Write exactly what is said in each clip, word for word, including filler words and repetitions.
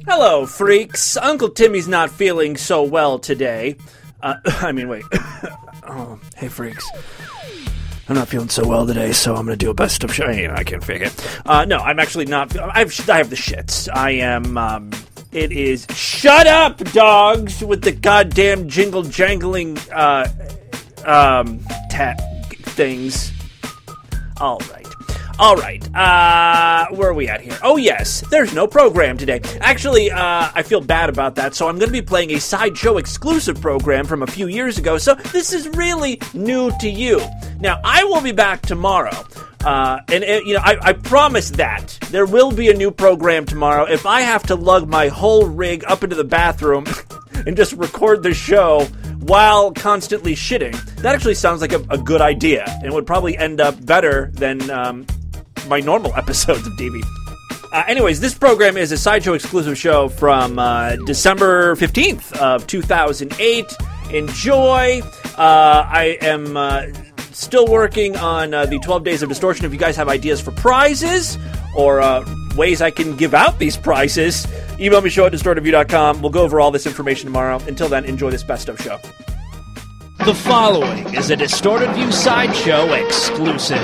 Hello, freaks. Uncle Timmy's not feeling so well today. Uh, I mean, wait. Oh, hey, freaks. I'm not feeling so well today, so I'm going to do a best of show. You know, I can't fake it. Uh, no, I'm actually not. I've, I have the shits. I am. Um, it is. Shut up, dogs, with the goddamn jingle jangling uh, um, tat things. All right. All right, uh, where are we at here? Oh, yes, there's no program today. Actually, uh, I feel bad about that, so I'm going to be playing a Sideshow exclusive program from a few years ago, so this is really new to you. Now, I will be back tomorrow, uh, and, uh, you know, I, I promise that. There will be a new program tomorrow. If I have to lug my whole rig up into the bathroom and just record the show while constantly shitting, that actually sounds like a, a good idea, and would probably end up better than, um... my normal episodes of D V. Uh, anyways, this program is a Sideshow exclusive show from uh, December fifteenth of two thousand eight. Enjoy. Uh, I am uh, still working on uh, the twelve Days of Distortion. If you guys have ideas for prizes or uh, ways I can give out these prizes, email me, show at distorted view dot com. We'll go over all this information tomorrow. Until then, enjoy this best of show. The following is a Distorted View Sideshow exclusive.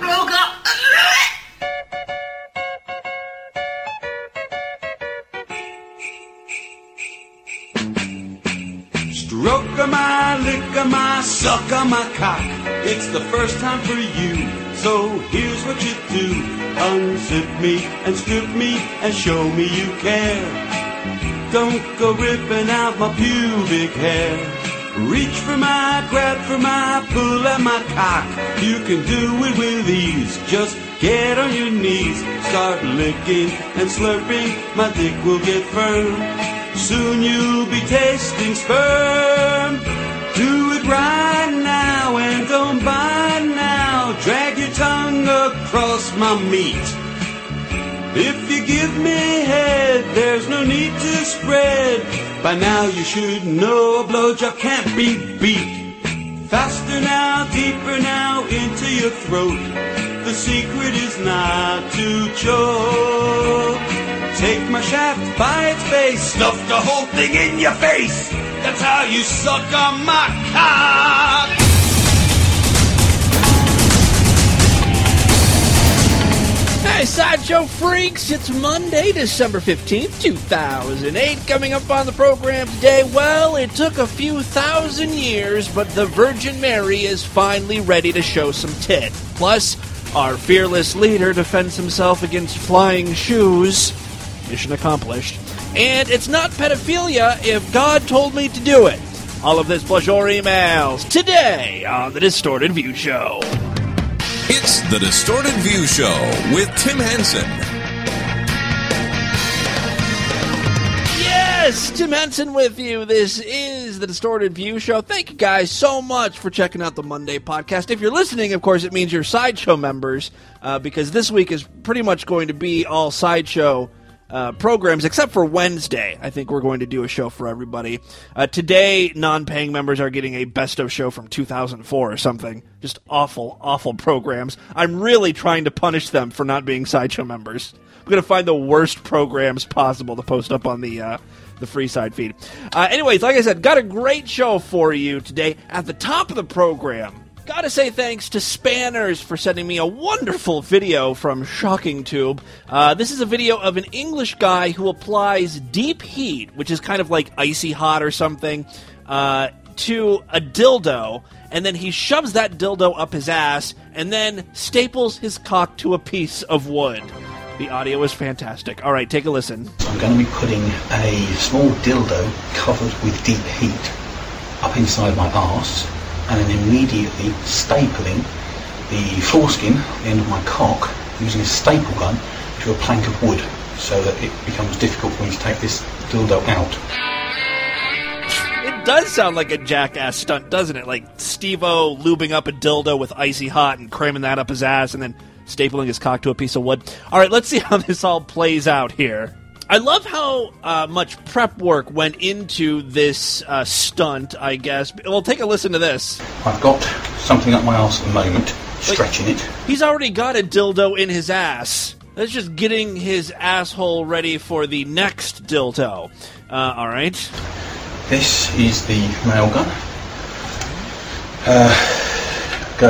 Stroke-a-my, lick-a-my, suck-a-my cock. It's the first time for you, so here's what you do. Unzip me and strip me and show me you care. Don't go ripping out my pubic hair. Reach for my, grab for my, pull at my cock. You can do it with ease, just get on your knees. Start licking and slurping, my dick will get firm. Soon you'll be tasting sperm. Do it right now and don't bite now. Drag your tongue across my meat. If you give me head, there's no need to spread. By now you should know a blowjob can't be beat. Faster now, deeper now, into your throat. The secret is not to choke. Take my shaft by its base, stuff the whole thing in your face. That's how you suck on my cock. Hey, Sideshow freaks! It's Monday, December fifteenth, two thousand eight. Coming up on the program today, well, it took a few thousand years, but the Virgin Mary is finally ready to show some tit. Plus, our fearless leader defends himself against flying shoes. Mission accomplished. And it's not pedophilia if God told me to do it. All of this plus your emails today on The Distorted View Show. It's The Distorted View Show with Tim Henson. Yes, Tim Henson with you. This is The Distorted View Show. Thank you guys so much for checking out the Monday podcast. If you're listening, of course, it means you're Sideshow members, uh, because this week is pretty much going to be all Sideshow Uh, programs, except for Wednesday. I think we're going to do a show for everybody. Uh, today, non-paying members are getting a best of show from two thousand four or something. Just awful, awful programs. I'm really trying to punish them for not being Sideshow members. I'm going to find the worst programs possible to post up on the uh, the free side feed. Uh, anyways, like I said, got a great show for you today. At the top of the program, gotta say thanks to Spanners for sending me a wonderful video from ShockingTube. Uh, this is a video of an English guy who applies deep heat, which is kind of like icy hot or something, uh, to a dildo, and then he shoves that dildo up his ass, and then staples his cock to a piece of wood. The audio is fantastic. All right, take a listen. So I'm going to be putting a small dildo covered with deep heat up inside my arse, and then immediately stapling the foreskin, the end of my cock, using a staple gun to a plank of wood, so that it becomes difficult for me to take this dildo out. It does sound like a jackass stunt, doesn't it? Like Steve-O lubing up a dildo with icy hot and cramming that up his ass and then stapling his cock to a piece of wood. All right, let's see how this all plays out here. I love how uh, much prep work went into this uh, stunt, I guess. Well, take a listen to this. I've got something up my arse at the moment, stretching like, it. He's already got a dildo in his ass, That's just getting his asshole ready for the next dildo. Uh, all right. This is the male gun. Uh, go.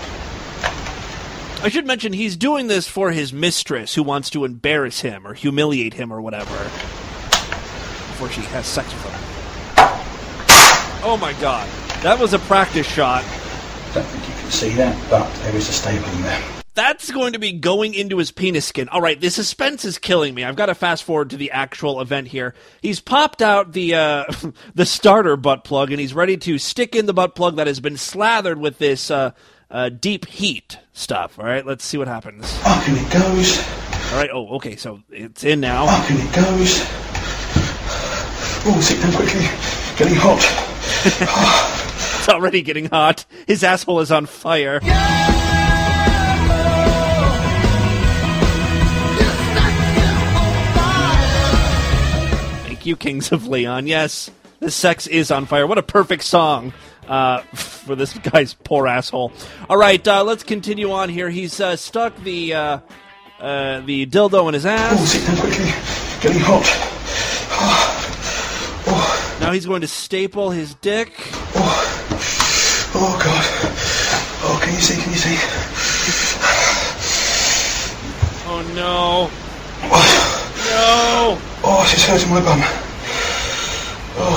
I should mention he's doing this for his mistress who wants to embarrass him or humiliate him or whatever before she has sex with him. Oh my god. That was a practice shot. I don't think you can see that, but there is a staple in there. That's going to be going into his penis skin. All right, the suspense is killing me. I've got to fast forward to the actual event here. He's popped out the uh, the starter butt plug, and he's ready to stick in the butt plug that has been slathered with this uh, uh, deep heat stuff. All right, let's see what happens. Up and it goes. All right, oh, okay, so it's in now. Up and it goes. Oh, sit down quickly. Getting hot. It's already getting hot. His asshole is on fire. Thank you, Kings of Leon. Yes, the sex is on fire. What a perfect song uh, for this guy's poor asshole. All right, uh, let's continue on here. He's uh, stuck the uh, uh, the dildo in his ass. Oh, sit down quickly. Getting hot. Oh. Now he's going to staple his dick. Oh. Oh, God. Oh, can you see? Can you see? Oh, no. Oh. No. Oh, it's just hurting my bum. Oh,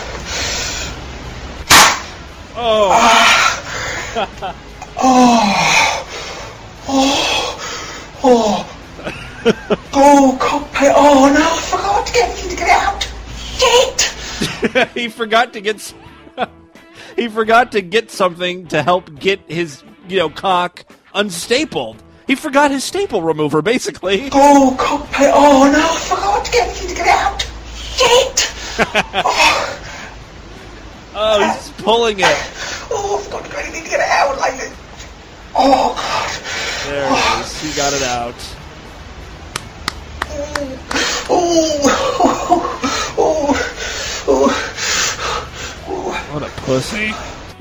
God. Oh. Ah. Oh. Oh. Oh. Oh, cockpit. Oh, no, I forgot to get you to get out. Shit. He forgot to get... he forgot to get something to help get his, you know, cock unstapled. He forgot his staple remover, basically. Oh, cockpit. Oh, no, I forgot to get you to get out. Shit. Oh. Oh, he's pulling it. Oh, I forgot to get anything to get it out lately. Oh, God. There it is. He got it out. Oh, oh, oh, oh. What a pussy.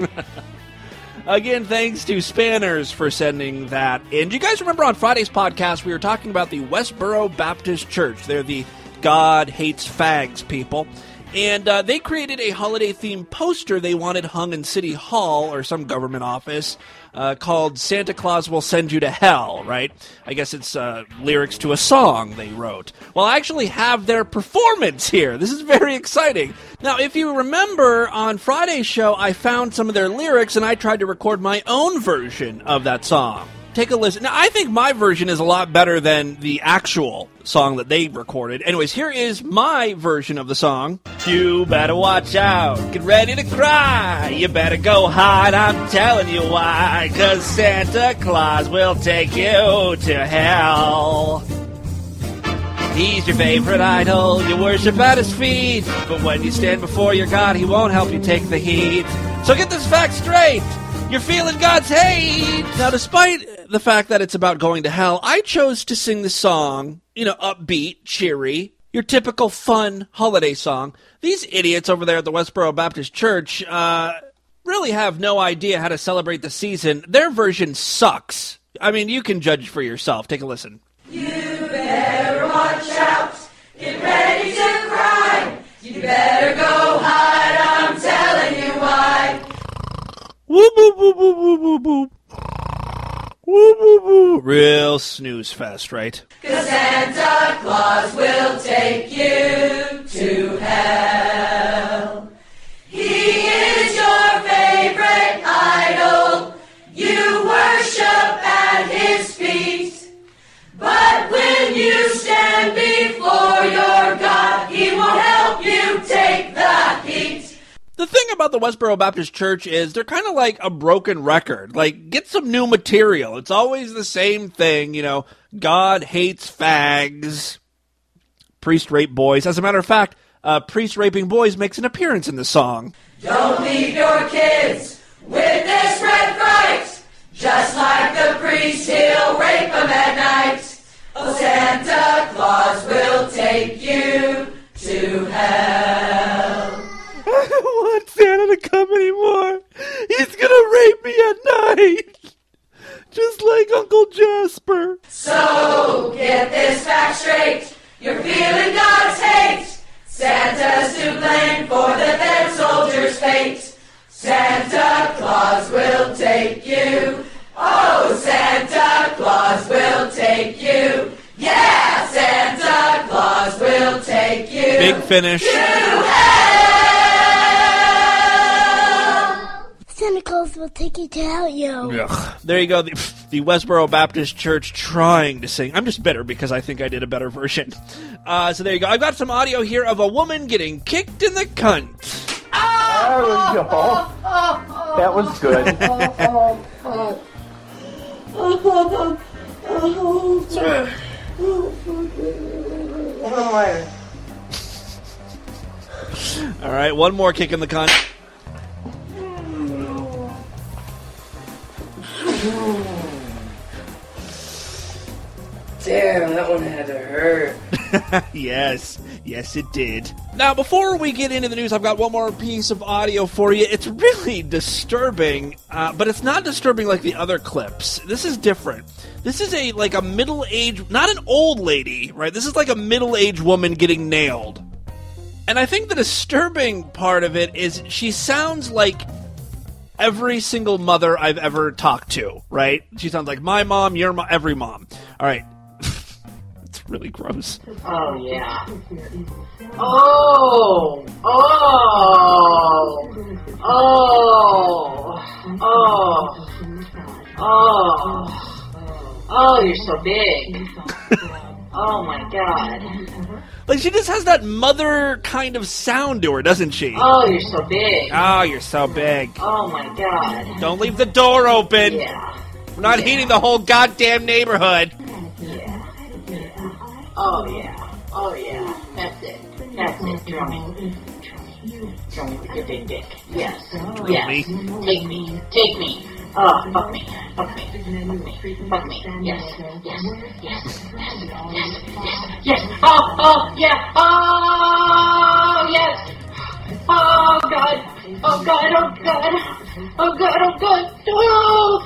Again, thanks to Spanners for sending that in. Do you guys remember on Friday's podcast we were talking about the Westboro Baptist Church? They're the God Hates Fags people. And uh, they created a holiday-themed poster they wanted hung in City Hall or some government office uh, called Santa Claus Will Send You to Hell, right? I guess it's uh, lyrics to a song they wrote. Well, I actually have their performance here. This is very exciting. Now, if you remember, on Friday's show, I found some of their lyrics and I tried to record my own version of that song. Take a listen. Now, I think my version is a lot better than the actual song that they recorded. Anyways, here is my version of the song. You better watch out. Get ready to cry. You better go hide. I'm telling you why. 'Cause Santa Claus will take you to hell. He's your favorite idol. You worship at his feet. But when you stand before your God, he won't help you take the heat. So get this fact straight. You're feeling God's hate. Now, despite the fact that it's about going to hell, I chose to sing the song, you know, upbeat, cheery, your typical fun holiday song. These idiots over there at the Westboro Baptist Church uh, really have no idea how to celebrate the season. Their version sucks. I mean, you can judge for yourself. Take a listen. You better watch out. Get ready to cry. You better go hide. I'm telling you why. Whoop, whoop, whoop, whoop, whoop, whoop, whoop. Whoop, whoop, whoop. Real snooze fest, right? 'Cause Santa Claus will take you to hell. He is your favorite idol. You worship at his feet. But when you stand before your God, he won't help you take the heat. The thing about the Westboro Baptist Church is they're kind of like a broken record. Like, get some new material. It's always the same thing, you know. God hates fags. Priest rape boys. As a matter of fact, uh, priest raping boys makes an appearance in the song. Don't leave your kids with this red fright. Just like the priest, he'll rape them at night. Oh, Santa Claus will take you to hell. I don't want Santa to come anymore. He's gonna rape me at night. Just like Uncle Jasper. So So get this fact straight. You're feeling God's hate. Santa's to blame for the dead soldier's fate. Santa Claus will take you. Oh, Santa Claus will take you. Yeah, Santa Claus will take you. Big finish. To hell. Santa Claus will take you to hell, yo. Ugh. There you go, the, the Westboro Baptist Church trying to sing. I'm just bitter because I think I did a better version. Uh, so there you go. I've got some audio here of a woman getting kicked in the cunt. There we go. That was good. All right, one more kick in the cunt. Damn, that one had to hurt. Yes, yes it did. Now, before we get into the news, I've got one more piece of audio for you. It's really disturbing, uh, but it's not disturbing like the other clips. This is different. This is a like a middle-aged, not an old lady, right? This is like a middle-aged woman getting nailed. And I think the disturbing part of it is she sounds like every single mother I've ever talked to, right? She sounds like my mom, your mom, every mom. All right. It's really gross. Oh, yeah. Oh! Oh! Oh! Oh! Oh! Oh, you're so big. Oh, my God. Like, she just has that mother kind of sound to her, doesn't she? Oh, you're so big. Oh, you're so big. Oh, my God. Don't leave the door open. Yeah. We're not Yeah. heating the whole goddamn neighborhood. Yeah. Oh, yeah. Oh, yeah. That's it. That's it. Drumming. Drumming with your big dick. Yes. Yes. me. Take me. Take me. Oh, fuck me. Fuck me. Fuck me. Fuck me. Yes. Yes. Yes. Yes. Yes. Yes. Yes. Oh, oh, yeah. Oh, yes. Oh, God. Oh, God. Oh, God. Oh, God. Oh, God. Oh.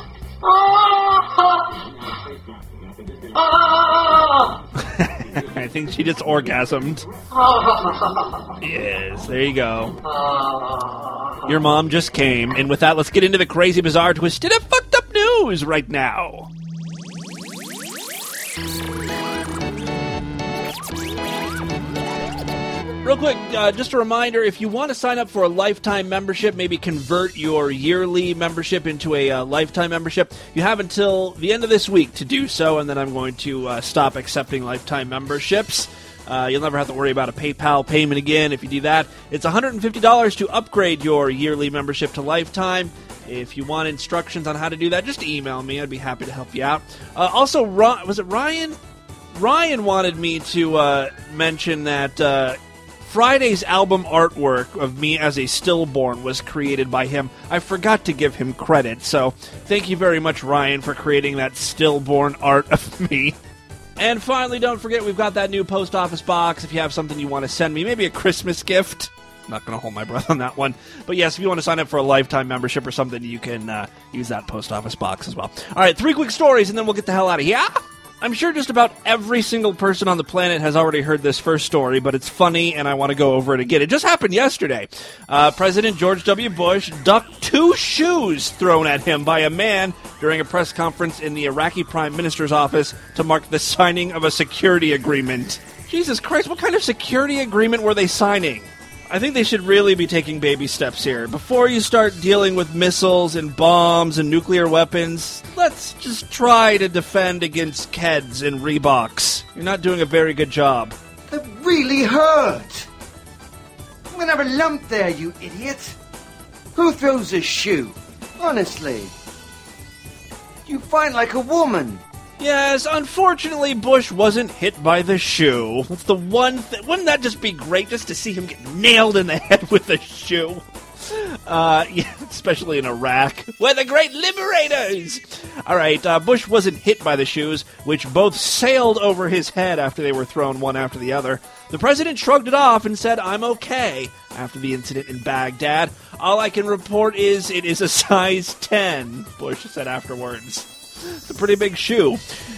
Oh. Oh. I think she just orgasmed. Oh. Yes, there you go. Oh. Your mom just came, and with that, let's get into the crazy, bizarre, twisted, and fucked up news right now. Real quick, uh, just a reminder, if you want to sign up for a lifetime membership, maybe convert your yearly membership into a uh, lifetime membership, you have until the end of this week to do so, and then I'm going to uh, stop accepting lifetime memberships. Uh, you'll never have to worry about a PayPal payment again if you do that. It's one hundred fifty dollars to upgrade your yearly membership to lifetime. If you want instructions on how to do that, just email me. I'd be happy to help you out. Uh, also, Ron, was it Ryan? Ryan wanted me to uh, mention that uh, Friday's album artwork of me as a stillborn was created by him. I forgot to give him credit, so thank you very much, Ryan, for creating that stillborn art of me. And finally, don't forget, we've got that new post office box. If you have something you want to send me, maybe a Christmas gift. I'm not going to hold my breath on that one. But yes, if you want to sign up for a lifetime membership or something, you can uh, use that post office box as well. All right, three quick stories, and then we'll get the hell out of here. I'm sure just about every single person on the planet has already heard this first story, but it's funny, and I want to go over it again. It just happened yesterday. Uh, President George W. Bush ducked two shoes thrown at him by a man during a press conference in the Iraqi Prime Minister's office to mark the signing of a security agreement. Jesus Christ, what kind of security agreement were they signing? I think they should really be taking baby steps here. Before you start dealing with missiles and bombs and nuclear weapons, let's just try to defend against Keds and Reeboks. You're not doing a very good job. That really hurt. I'm gonna have a lump there, you idiot. Who throws a shoe? Honestly. You fight like a woman. Yes, unfortunately, Bush wasn't hit by the shoe. That's the one thing. Wouldn't that just be great, just to see him get nailed in the head with a shoe? Uh, yeah, especially in Iraq. We're the great liberators! All right, uh, Bush wasn't hit by the shoes, which both sailed over his head after they were thrown one after the other. The president shrugged it off and said, "I'm okay," after the incident in Baghdad. "All I can report is it is a size ten," Bush said afterwards. It's a pretty big shoe.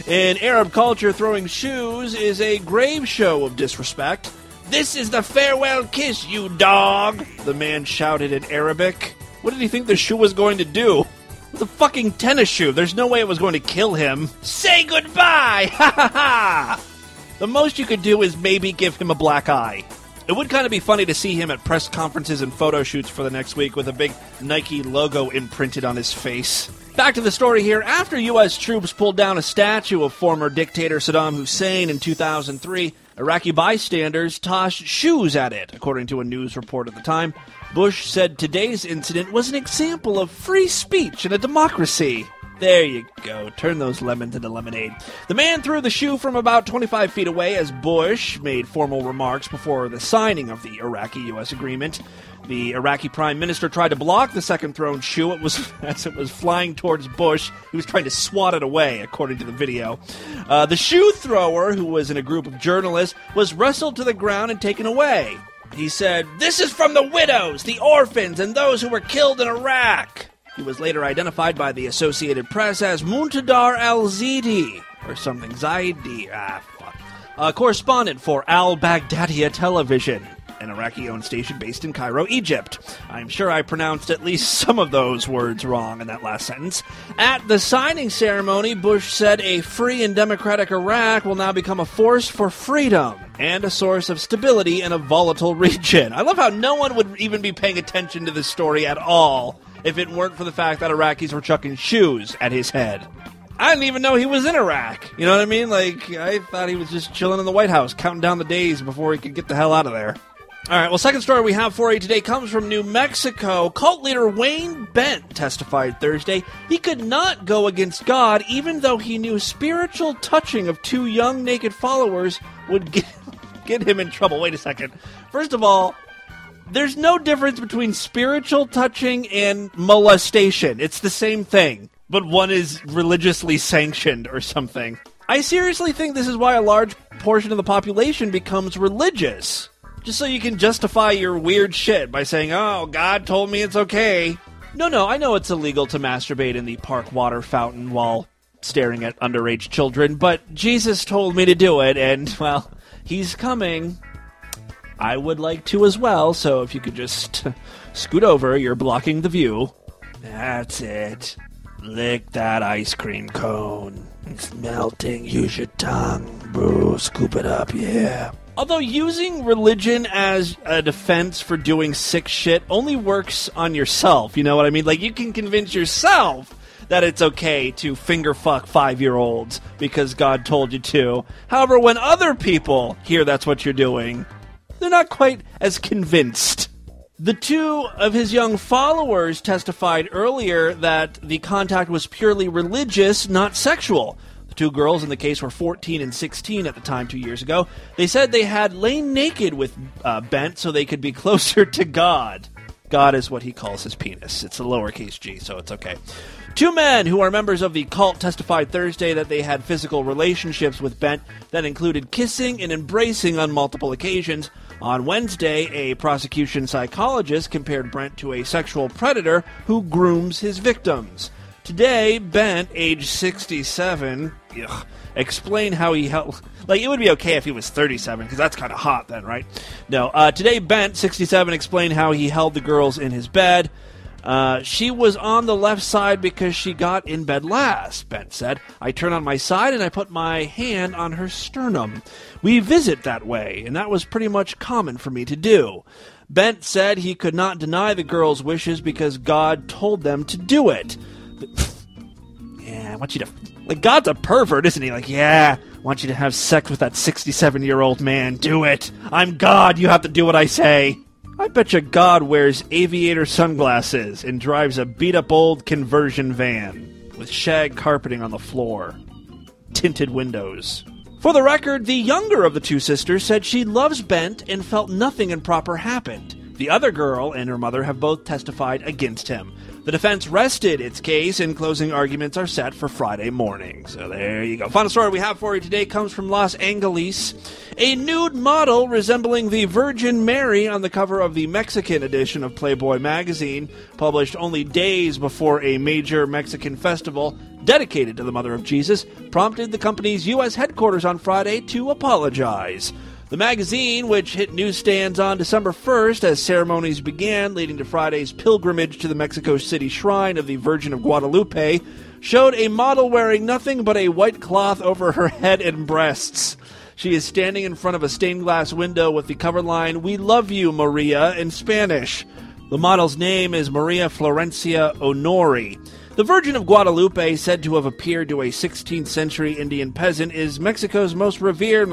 In Arab culture, throwing shoes is a grave show of disrespect. "This is the farewell kiss, you dog," the man shouted in Arabic. What did he think the shoe was going to do? It was a fucking tennis shoe. There's no way it was going to kill him. "Say goodbye! Ha ha ha!" The most you could do is maybe give him a black eye. It would kind of be funny to see him at press conferences and photo shoots for the next week with a big Nike logo imprinted on his face. Back to the story here. After U S troops pulled down a statue of former dictator Saddam Hussein in two thousand three, Iraqi bystanders tossed shoes at it, according to a news report at the time. Bush said today's incident was an example of free speech in a democracy. There you go. Turn those lemons into lemonade. The man threw the shoe from about twenty-five feet away as Bush made formal remarks before the signing of the Iraqi-U S agreement. The Iraqi prime minister tried to block the second-thrown shoe. It was as it was flying towards Bush. He was trying to swat it away, according to the video. Uh, the shoe thrower, who was in a group of journalists, was wrestled to the ground and taken away. He said, "This is from the widows, the orphans, and those who were killed in Iraq." He was later identified by the Associated Press as Muntadar al-Zidi, or something, Zaidi, ah, fuck. A correspondent for Al-Baghdadiya Television, an Iraqi-owned station based in Cairo, Egypt. I'm sure I pronounced at least some of those words wrong in that last sentence. At the signing ceremony, Bush said a free and democratic Iraq will now become a force for freedom and a source of stability in a volatile region. I love how no one would even be paying attention to this story at all if it weren't for the fact that Iraqis were chucking shoes at his head. I didn't even know he was in Iraq. You know what I mean? Like, I thought he was just chilling in the White House, counting down the days before he could get the hell out of there. All right, well, second story we have for you today comes from New Mexico. Cult leader Wayne Bent testified Thursday he could not go against God even though he knew spiritual touching of two young naked followers would get, get him in trouble. Wait a second. First of all, there's no difference between spiritual touching and molestation. It's the same thing, but one is religiously sanctioned or something. I seriously think this is why a large portion of the population becomes religious. Just so you can justify your weird shit by saying, "Oh, God told me it's okay." No, no, I know it's illegal to masturbate in the park water fountain while staring at underage children, but Jesus told me to do it, and, well, he's coming. I would like to as well, so if you could just scoot over, you're blocking the view. That's it. Lick that ice cream cone. It's melting. Use your tongue, bro. Scoop it up, yeah. Although using religion as a defense for doing sick shit only works on yourself, you know what I mean? Like, you can convince yourself that it's okay to finger fuck five-year-olds because God told you to. However, when other people hear that's what you're doing, they're not quite as convinced. The two of his young followers testified earlier that the contact was purely religious, not sexual. Two girls in the case were fourteen and sixteen at the time two years ago. They said they had lain naked with uh, Bent so they could be closer to God. God is what he calls his penis. It's a lowercase g, so it's okay. Two men who are members of the cult testified Thursday that they had physical relationships with Bent that included kissing and embracing on multiple occasions. On Wednesday, a prosecution psychologist compared Brent to a sexual predator who grooms his victims. Today, Bent, age sixty-seven, ugh, explained how he held... Like, it would be okay if he was thirty-seven, because that's kind of hot then, right? No, uh, today, Bent, sixty-seven, explained how he held the girls in his bed. Uh, she was on the left side because she got in bed last, Bent said. I turn on my side and I put my hand on her sternum. We visit that way, and that was pretty much common for me to do. Bent said he could not deny the girls' wishes because God told them to do it. Yeah, I want you to... Like, God's a pervert, isn't he? Like, yeah, I want you to have sex with that sixty-seven-year-old man. Do it. I'm God. You have to do what I say. I bet you God wears aviator sunglasses and drives a beat-up old conversion van with shag carpeting on the floor. Tinted windows. For the record, the younger of the two sisters said she loves Bent and felt nothing improper happened. The other girl and her mother have both testified against him. The defense rested its case, and closing arguments are set for Friday morning. So there you go. Final story we have for you today comes from Los Angeles. A nude model resembling the Virgin Mary on the cover of the Mexican edition of Playboy magazine, published only days before a major Mexican festival dedicated to the Mother of Jesus, prompted the company's U S headquarters on Friday to apologize. The magazine, which hit newsstands on December first as ceremonies began, leading to Friday's pilgrimage to the Mexico City shrine of the Virgin of Guadalupe, showed a model wearing nothing but a white cloth over her head and breasts. She is standing in front of a stained glass window with the cover line, "We love you, Maria," in Spanish. The model's name is Maria Florencia Honori. The Virgin of Guadalupe, said to have appeared to a sixteenth century Indian peasant, is Mexico's most revered...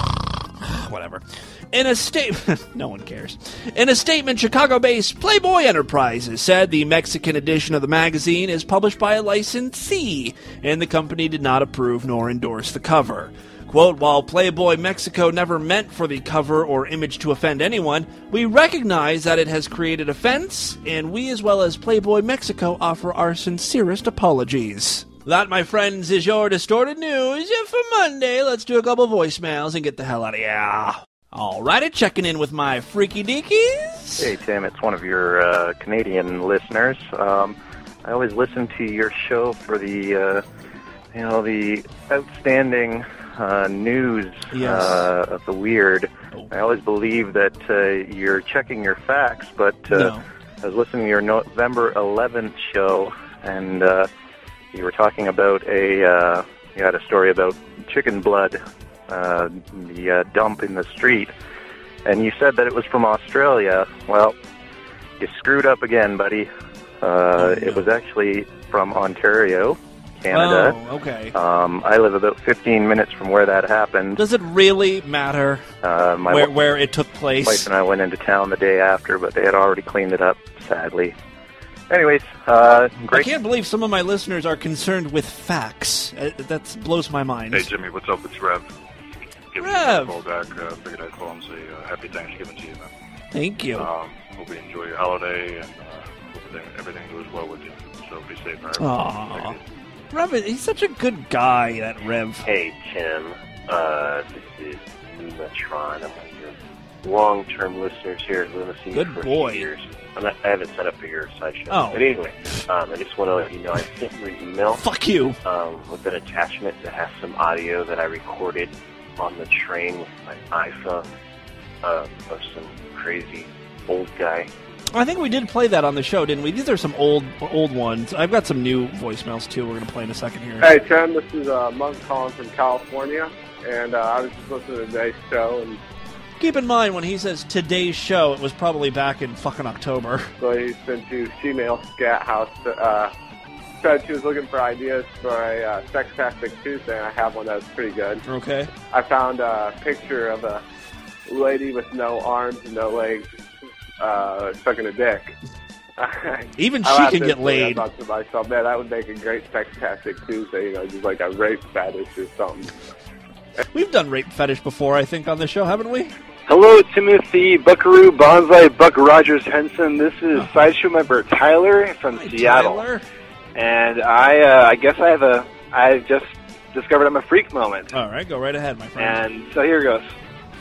Whatever. In a statement, no one cares. In a statement, Chicago-based Playboy Enterprises said the Mexican edition of the magazine is published by a licensee, and the company did not approve nor endorse the cover. Quote, "While Playboy Mexico never meant for the cover or image to offend anyone, we recognize that it has created offense, and we as well as Playboy Mexico offer our sincerest apologies." That, my friends, is your Distorted News for Monday. Let's do a couple voicemails and get the hell out of here. Alrighty, checking in with my freaky deakies. Hey, Tim, it's one of your uh, Canadian listeners. Um, I always listen to your show for the, uh, you know, the outstanding uh, news yes. uh, of the weird. Oh. I always believe that uh, you're checking your facts, but uh, no. I was listening to your November eleventh show, and uh, you were talking about a, uh, you had a story about chicken blood, uh, the uh, dump in the street, and you said that it was from Australia. Well, you screwed up again, buddy. Uh, oh, no. It was actually from Ontario, Canada. Oh, okay. Um, I live about fifteen minutes from where that happened. Does it really matter uh, my where, w- where it took place? My wife and I went into town the day after, but they had already cleaned it up, sadly. Anyways, uh, great. I can't believe some of my listeners are concerned with facts. Uh, that blows my mind. Hey, Jimmy, what's up? It's Rev. Giving Rev. you a call back. Uh, figured I'd call and say uh, happy Thanksgiving to you, man. Thank you. Um, hope you enjoy your holiday, and uh, hope everything, everything goes well with you. So be safe, man. Aww. Rev, he's such a good guy, that Rev. Hey, Tim. Uh, this is Nematron. I'm one of your long-term listeners here. I've been listening Good for boy. a few years. I'm not, I haven't set up for your sideshow. Oh. But anyway, um, I just want to let you know I sent you an email. Fuck you. Um, with an attachment that has some audio that I recorded on the train with my iPhone uh, of some crazy old guy. I think we did play that on the show, didn't we? These are some old old ones. I've got some new voicemails, too, we're going to play in a second here. Hey, Tim, this is uh, Monk calling from California, and uh, I was just listening to today's show, and keep in mind, when he says today's show, it was probably back in fucking October. so he's been to Female Scat House. To, uh, said she was looking for ideas for a uh, Sextastic Tuesday, and I have one that's pretty good. Okay. I found a picture of a lady with no arms and no legs uh, sucking a dick. Even I she laughed can get instantly. laid. I thought to myself, man, that would make a great Sextastic Tuesday, you know, just like a rape fetish or something. We've done rape fetish before, I think, on the show, haven't we? Hello, Timothy, Buckaroo, Bonsai, Buck Rogers, Henson. This is oh. Sideshow member Tyler from Hi, Seattle. Tyler. And I uh, I guess I have a, I just discovered I'm a freak moment. All right, go right ahead, my friend. And so here goes.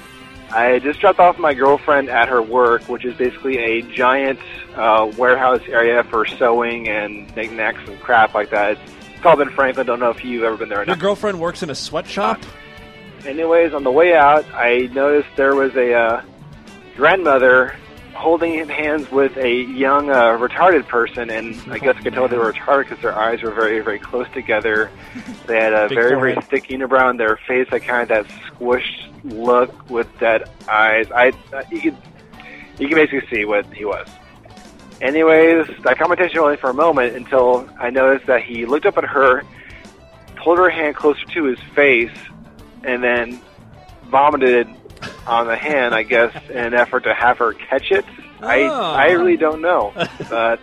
I just dropped off my girlfriend at her work, which is basically a giant uh, warehouse area for sewing and knickknacks and crap like that. It's called Ben Franklin. Don't know if you've ever been there or Your not. girlfriend works in a sweatshop? Uh, anyways, on the way out, I noticed there was a uh, grandmother holding hands with a young uh, retarded person, and I guess I could tell they were retarded because their eyes were very, very close together. They had a Big very, forehead. very thick unibrow on their face, like kind of that squished look with dead eyes. I uh, you could you can basically see what he was. Anyways, that conversation only for a moment until I noticed that he looked up at her, pulled her hand closer to his face, and then vomited on the hand, I guess, in an effort to have her catch it. Oh. I I really don't know. But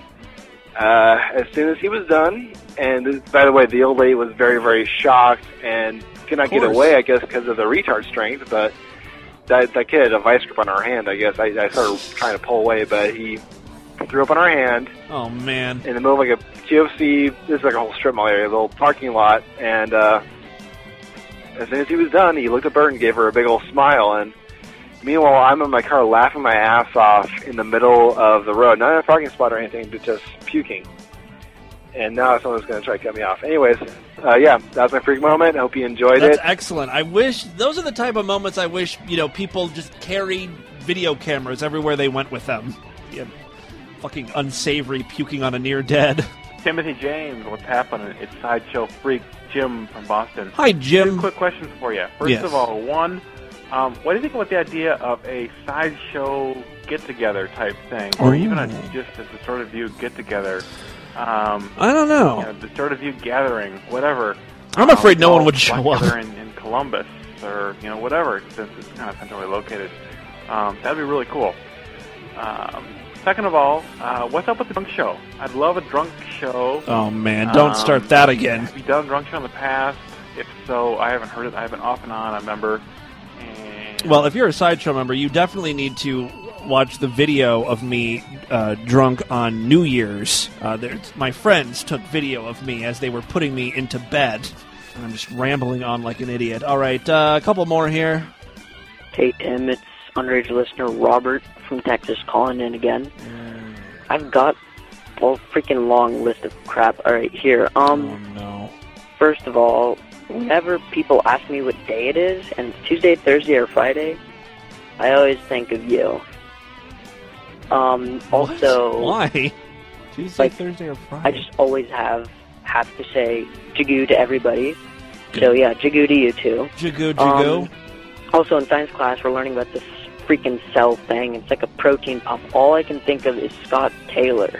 uh, as soon as he was done, and this, by the way, the old lady was very, very shocked and could not get away, I guess, because of the retard strength, but that that kid had a vice grip on her hand, I guess. I, I started trying to pull away, but he threw up on our hand. Oh, man. In the middle of like a G F C, this is like a whole strip mall area, a little parking lot, and uh, as soon as he was done, he looked at Bert and gave her a big old smile, and meanwhile, I'm in my car laughing my ass off in the middle of the road, not in a parking spot or anything, but just puking. And now someone's going to try to cut me off. Anyways, uh, yeah, that was my freak moment. I hope you enjoyed That's it. That's excellent. I wish, those are the type of moments I wish, you know, people just carried video cameras everywhere they went with them. Yeah, fucking unsavory puking on a near dead. Timothy James, what's happening? It's Sideshow Freak Jim from Boston. Hi, Jim. Two quick questions for you. First yes. of all, one, um, what do you think about the idea of a sideshow get-together type thing, or Ooh. even a, just a Distorted View get-together? Um, I don't know. You know, Distorted View gathering, whatever. I'm afraid um, no one would show like up. In, in Columbus, or you know, whatever, since it's kind of centrally located. Um, that'd be really cool. Um, second of all, uh, what's up with the drunk show? I'd love a drunk show. Oh man, don't um, start that again. Have you done a drunk show in the past? If so, I haven't heard it. I've been off and on. I remember. And well, if you're a Sideshow member, you definitely need to watch the video of me uh, drunk on New Year's. Uh, my friends took video of me as they were putting me into bed. And I'm just rambling on like an idiot. All right, uh, a couple more here. Hey, Tim, it's underage listener Robert from Texas calling in again. Mm. I've got a freaking long list of crap. All right, here. Um, oh, no. First of all, whenever people ask me what day it is, and it's Tuesday, Thursday, or Friday, I always think of you. Um, also... Why? Tuesday, like, Thursday, or Friday? I just always have have to say Jagoo to everybody. So, yeah, Jagoo to you, too. Jagoo, Jagoo. Um, also, in science class, we're learning about this freaking cell thing. It's like a protein pump. All I can think of is Scott Taylor.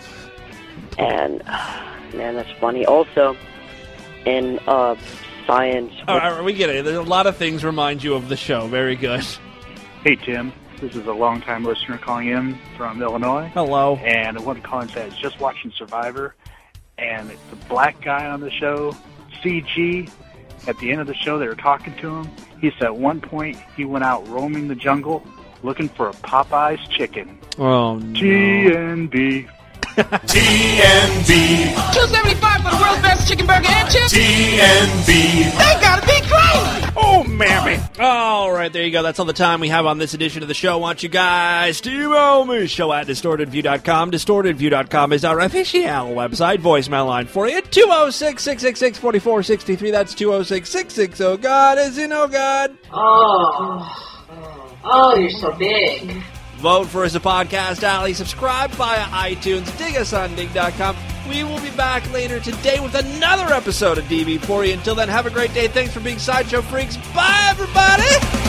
And, uh, man, that's funny. Also, in uh, science... All right, we get it. There's a lot of things remind you of the show. Very good. Hey, Tim. This is a long-time listener calling in from Illinois. Hello. And I want to call and say I was just watching Survivor, and the black guy on the show, C G, at the end of the show, they were talking to him. He said at one point he went out roaming the jungle looking for a Popeye's chicken. Oh, no. T N B. T N B. two seventy-five for the world's best chicken burger and chips. T N B. They gotta be crazy. Oh, mammy. All right, there you go. That's all the time we have on this edition of the show. I want you guys to email me. Show at distorted view dot com. distorted view dot com is our official website. Voicemail line for you. two oh six, six six six, four four six three. That's two oh six, six six oh, God is in oh, God. Oh. Oh, you're so big. Vote for us at Podcast Alley. Subscribe via iTunes. Dig us on dig dot com. We will be back later today with another episode of D B for you. Until then, have a great day. Thanks for being Sideshow Freaks. Bye, everybody!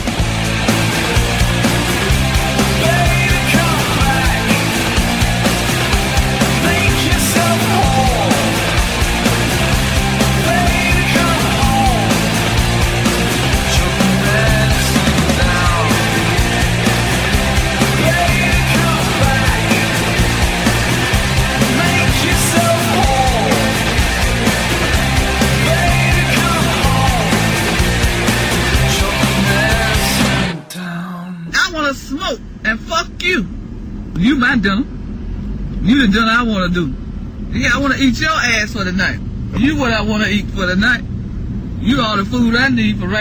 Smoke and fuck you. You my dinner. You the dinner I want to do. Yeah, I want to eat your ass for the night. You what I want to eat for the night. You all the food I need for right